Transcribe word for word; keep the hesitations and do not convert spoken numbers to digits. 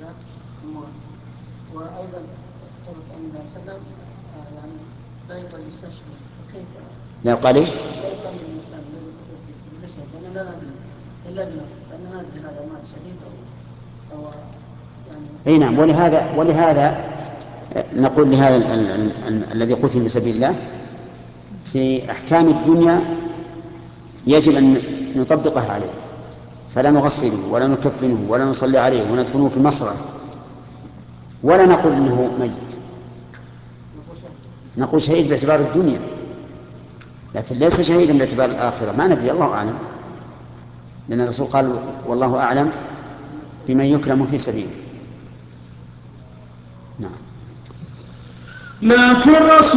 أموال. وأيضا ثبت أن النبي صلى الله عليه وسلم يعني لا يقبل يستشهد، فكيف لا قال ايش؟ لا يقبل الإنسان الذي قتل في سبيل الله شهيد، لأننا لا ندري إلا بنص، لأننا لا ندري هذا مات شهيد أو أو يعني. اي نعم. ولهذا ولهذا نقول لهذا ال- ال- ال- ال- الذي قتل في سبيل الله في أحكام الدنيا يجب أن نطبقها عليه، فلا نغسله ولا نكفنه ولا نصلي عليه وندفنه في مصرع، ولا نقول إنه ميت، نقول شهيد باعتبار الدنيا، لكن ليس شهيدا باعتبار الآخرة، ما ندري، الله أعلم، لأن الرسول قال والله أعلم بمن يكرم في سبيله. نعم. لكن رسول